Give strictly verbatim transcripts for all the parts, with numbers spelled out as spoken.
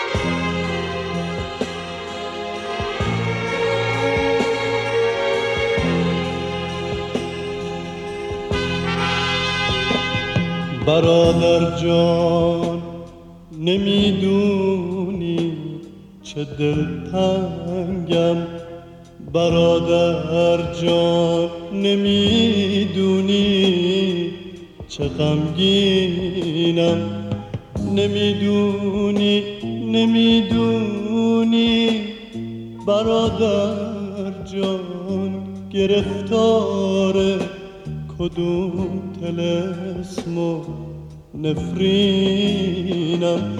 برادر جان نمیدونی چه دلتنگم، برادر جان نمیدونی چه غمگینم، نمیدونی نمیدونی برادر جان گرفتار کدوم طلسم و نفرینم،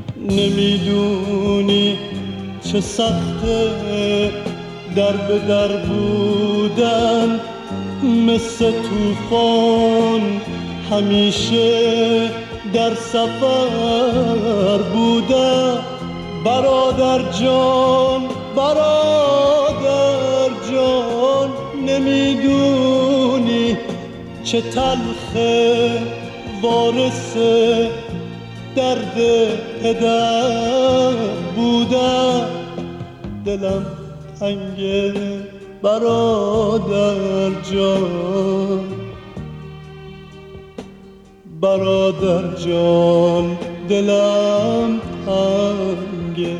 نمیدونی چه سخته در به در بودن، مثل طوفان همیشه در سفر بودن. برادر جان برادر جان نمیدونی چه تلخه وارث درد پدر بودن. دلم تنگه برادر جان، برادر جان دلم تنگه.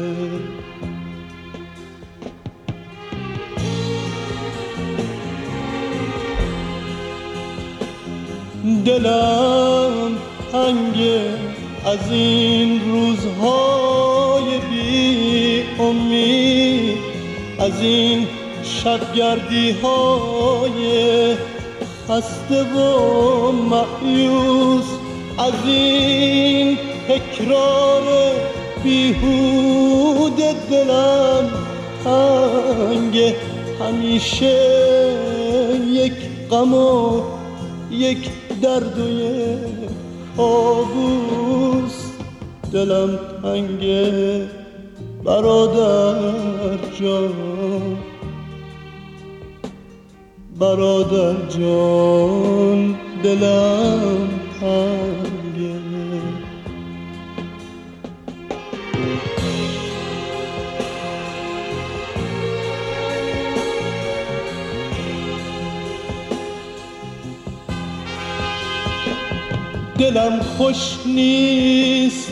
دلم تنگه از این روزهای بی امید، از این شبگردی های خسته و مایوس، از این تکرار بیهوده. دلم تنگه همیشه یک غم و یک درد و یک کابوس. دلم تنگه برادر جان، برادر جان دلم تنگه. دلم خوش نیست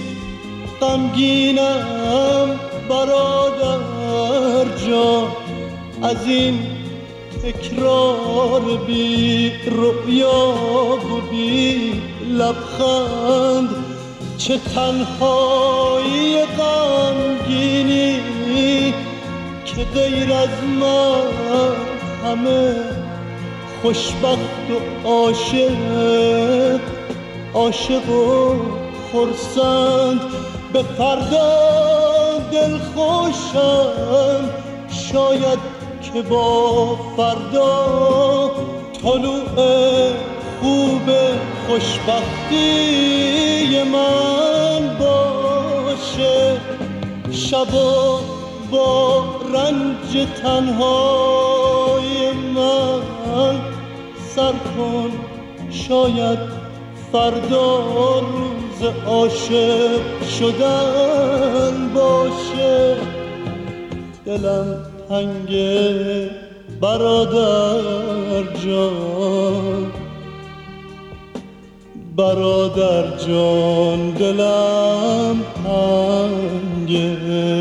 غمگینم برادر جان، از این تکرار بی رؤیا و بی لبخند. چه تنهایی غمگینی که غیر از من همه خوشبخت و عاشق، عاشق و خرسند. به فردا دل خوشم شاید که با فردا طلوع خوب خوشبختی من باشه. شبا با رنج تنهای من سر کن، شاید فردا روز عاشق شدن باشه. دلم تنگه برادر جان، برادر جان دلم تنگه.